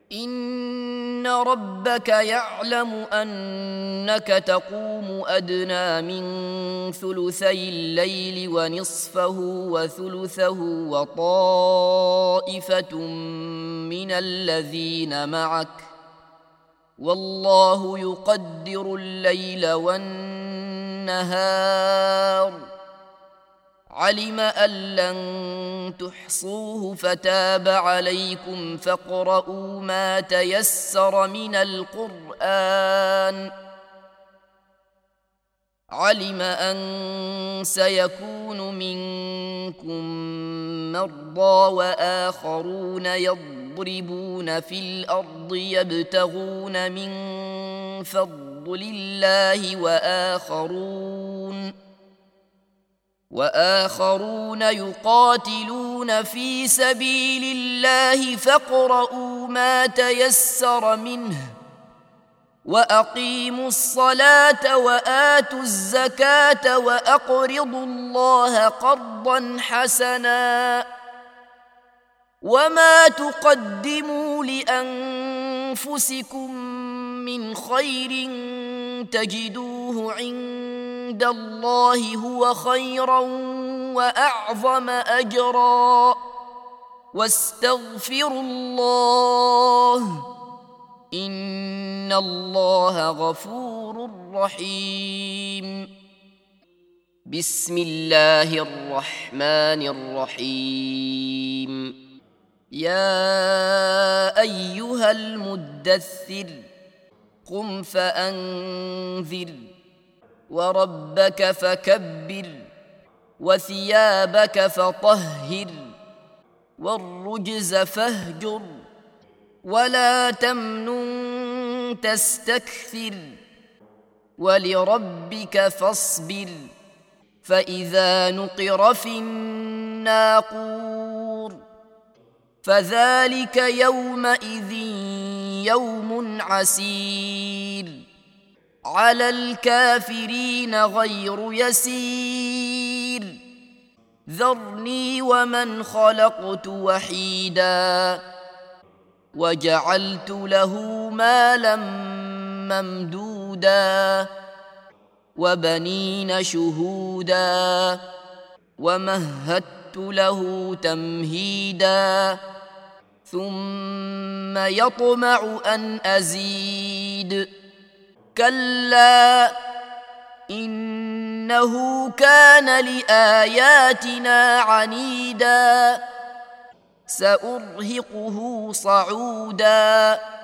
إن ربك يعلم أنك تقوم أدنى من ثلثي الليل ونصفه وثلثه وطائفة من الذين معك، والله يقدر الليل والنهار، علم أن لن تحصوه فتاب عليكم فاقرؤوا ما تيسر من القرآن، علم أن سيكون منكم مرضى وآخرون يضربون في الأرض يبتغون من فضل الله وآخرون يقاتلون في سبيل الله فاقرؤوا ما تيسر منه، وأقيموا الصلاة وآتوا الزكاة وأقرضوا الله قرضا حسنا، وما تقدموا لأنفسكم من خير تجدوه عند الله هو خيرا وأعظم أجرا، واستغفروا الله إن الله غفور رحيم. بسم الله الرحمن الرحيم. يا أيها المدثر قم فأنذر وربك فكبر وثيابك فطهر والرجز فاهجر ولا تمنن تستكثر ولربك فاصبر، فإذا نقر في الناقور فذلك يومئذ يوم عسير، على الكافرين غير يسير. ذرني ومن خلقت وحيدا وجعلت له مالا ممدودا وبنين شهودا ومهدت له تمهيدا، ثم يطمع أن أزيد، كلا إنه كان لآياتنا عنيدا، سأرهقه صعودا